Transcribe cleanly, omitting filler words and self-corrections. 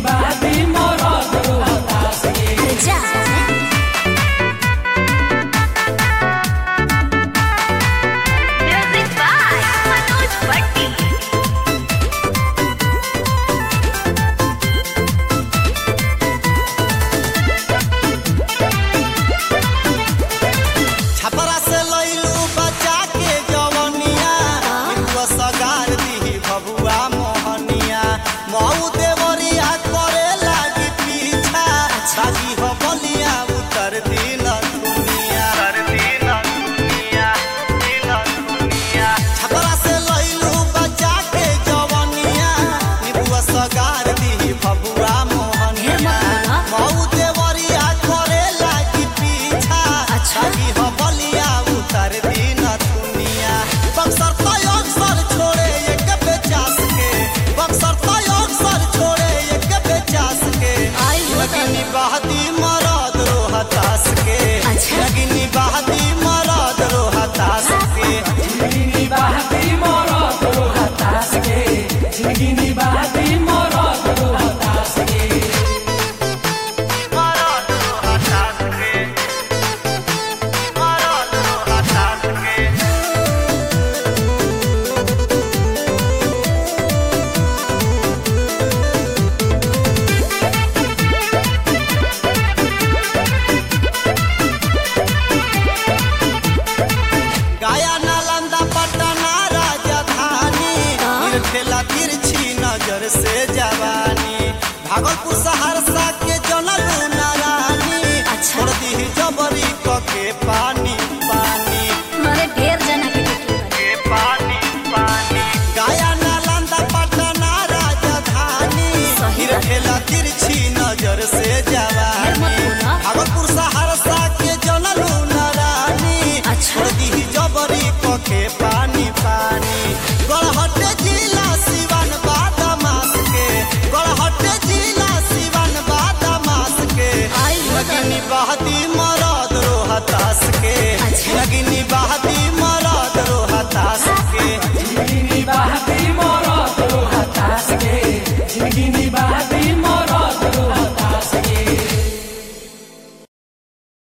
से जवानी भागलपुर सहरसा के जनलू नारानी छोड़ दी जबरी के पानी पानी मारे ढेर जना के पानी पानी गया नालंदा पटना राजधानी खेला तिरछी नजर से जवानी भागलपुर सहरसा के जनलू नारानी छोड़ दी जबरी के पानी पानी गढ़हट जिला सिवान बादामास के गढ़हट जिला सिवान बादामास के लगनी बहती मरद रोहतास के लगनी बहती मरद रोहतास के लगनी बहती